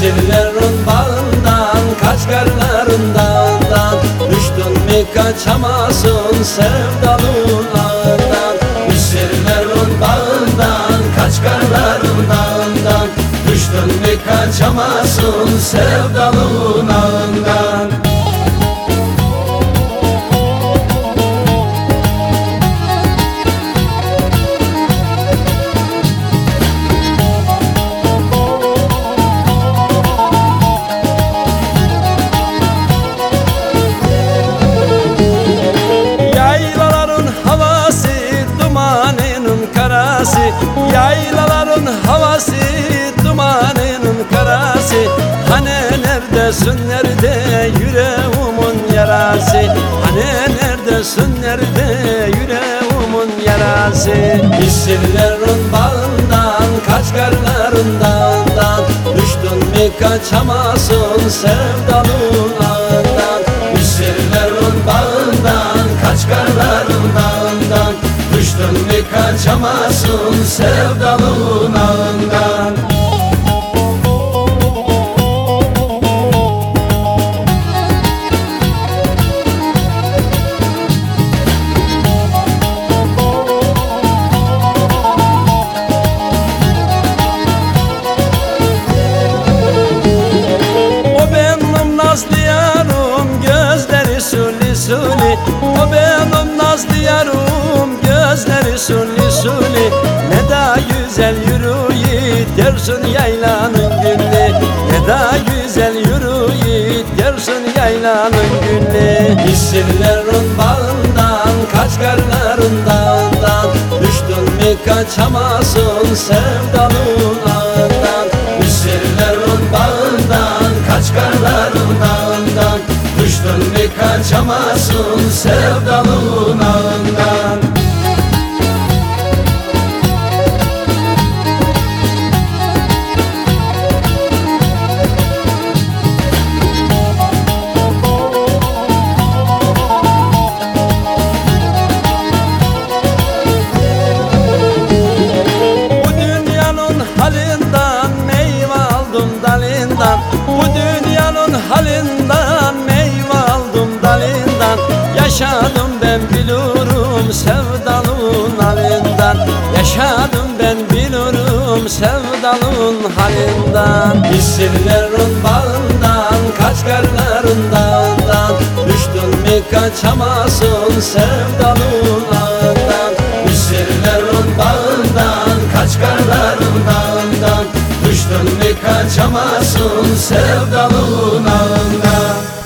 Misirlerin bağından, kaçkarlarından düştün mü kaçamazsın sevdalın ağından. Misirlerin bağından, kaçkarlarından düştün mü kaçamazsın sevdalın ağından. Yaylaların havası, dumanının karası. Hani neredesin nerede yüreğimin yarası? Hani neredesin nerede yüreğimin yarası? Misirlerin bağından, kaçkarlarından düştün mü kaçamazsın sevdalın ağından. Misirlerin bağından, kaçkarlarından düştün mü kaçamazsın sevdalın ağından. O benim nazlı yarım, gözleri suli suli. O benim nazlı yarım, gözleri suli suli. Ne da güzel yürüyüp dersin yaylanın gülü. Ne da güzel yürüyüp dersin yaylanın gülü. Misirlerin bağından, kaçkarlarından düştün mü kaçamazsın sevdalın ağından. Misirlerin bağından, kaçkarlarından düştün mü kaçamazsın sevdalın ağından. Bu dünyanın halinden meyve aldım dalından. Yaşadım ben bilirim sevdalın halinden. Yaşadım ben bilirim sevdalın halinden. Misirlerin bağından, kaçkarlarından düştün mü kaçamazsın sevdalın ağından. Misirlerin bağından, kaçkarlarından düştün mü kaçamazsın sevdalın ağından.